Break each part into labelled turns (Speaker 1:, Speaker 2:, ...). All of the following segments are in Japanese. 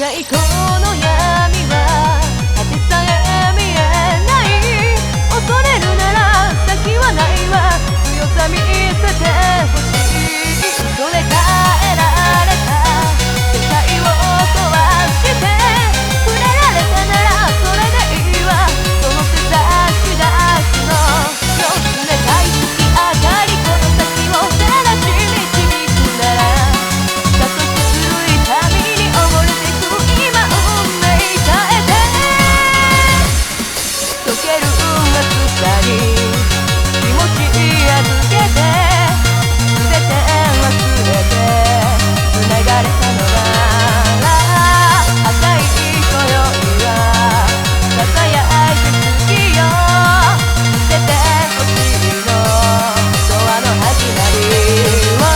Speaker 1: 最高の闇は果てさえ見えない。恐れるなら先はないわ。強さ見せてほしい。それ変えられた世界を壊して触れられたならそれでいいわ。その手差し出すのよ冷たい月明かりこの先を照らし導くなら加速する痛みに溺れてく今運命変えて溶ける夏さに気持ち預けて全て忘れて繋がれたのなら赤い今宵は囁いて好きよ見せてほしいのドアの始まりを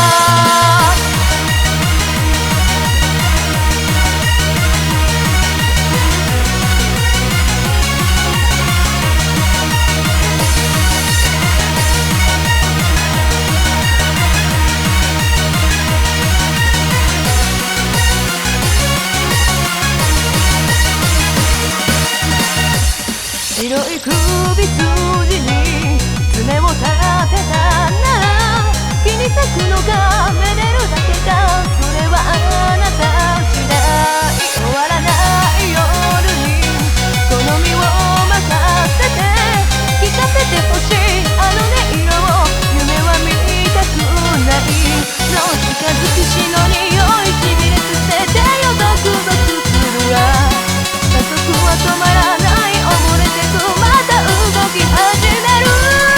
Speaker 1: 白い首筋に爪を立てたなら気に咲くのがめでるだけか。それはあなた次第。終わらない夜に好みを任せて聞かせてほしいあの音色を夢は見たくないの近づく死の匂いしびれつせてよゾクゾクするわ。加速は止まらない溺れてくまた動き始める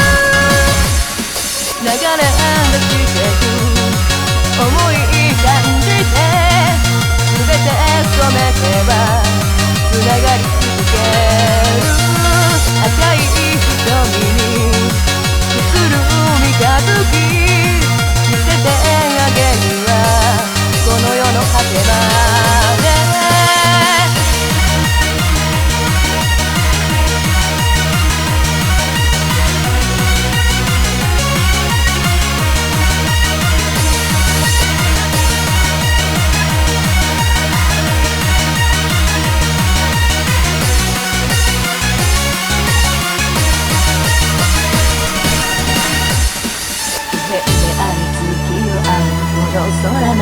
Speaker 1: 流れ出してく思い感じて全て染めては繋がり続ける赤い瞳に映る三日月見せてあげるわこの世の果てまで空またたいて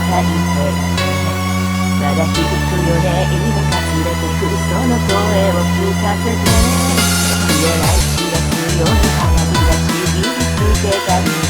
Speaker 1: まだ響くよね今かすれてくその声を聞かせて見えない気がするように花火がちぎりつけた